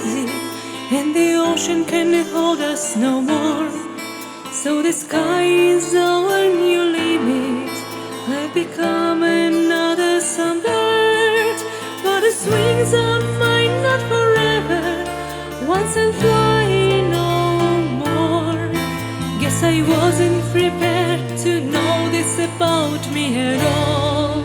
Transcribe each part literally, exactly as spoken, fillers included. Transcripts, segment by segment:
easy, and the ocean can hold us no more. So the sky is our new limit. I've become another songbird, but the swings are mine not forever. Once and fly no more. Guess I wasn't prepared to know this about me at all.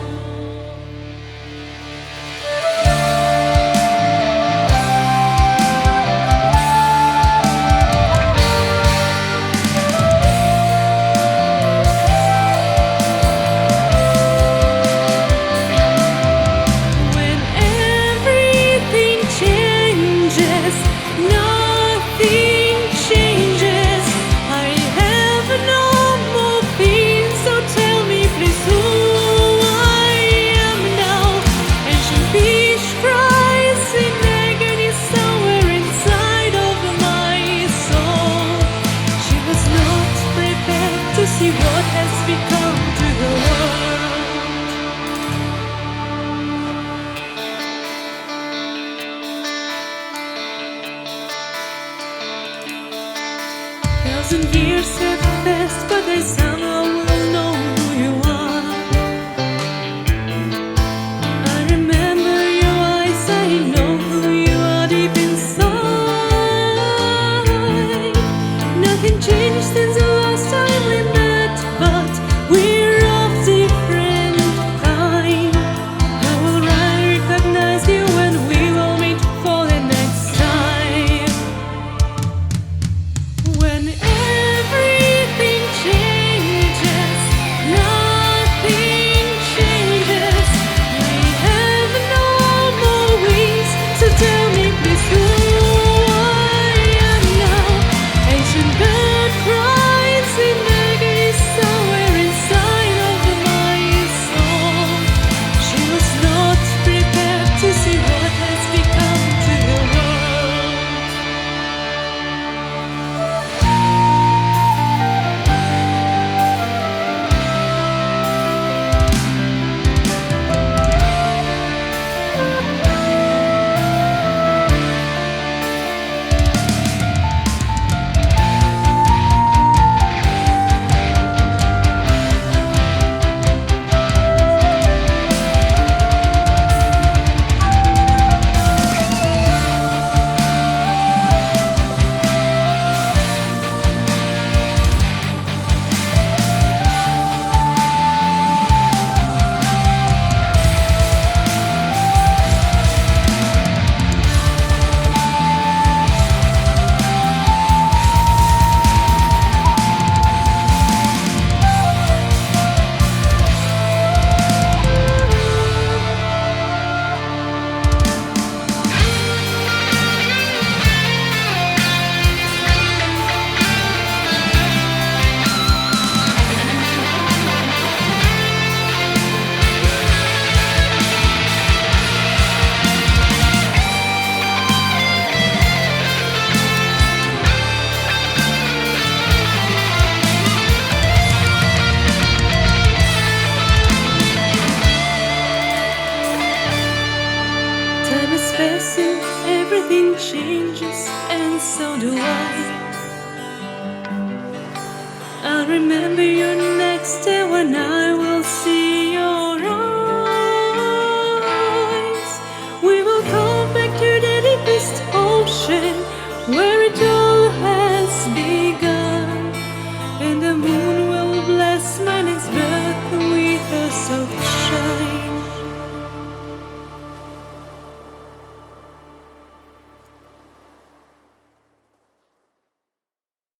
When everything changes, nothing changes. I have no more feelings, so tell me please who I am now. Ancient fish cries in agony somewhere inside of my soul. She was not prepared to see what has become to the world. Thousand years have passed, but I somehow will know who you are. I remember your eyes, I know who you are deep inside. Nothing changed since the last time we met, but we're of different kind. How will I recognize you when we will meet for the next time? When everything changes, nothing changes. We have no more wings, so tell me please who I am now. Ancient bird cries in agony somewhere inside of my soul. She was not prepared to see what has become to the world. Time is passing, everything changes, and so do I. I'll remember you next day when I will see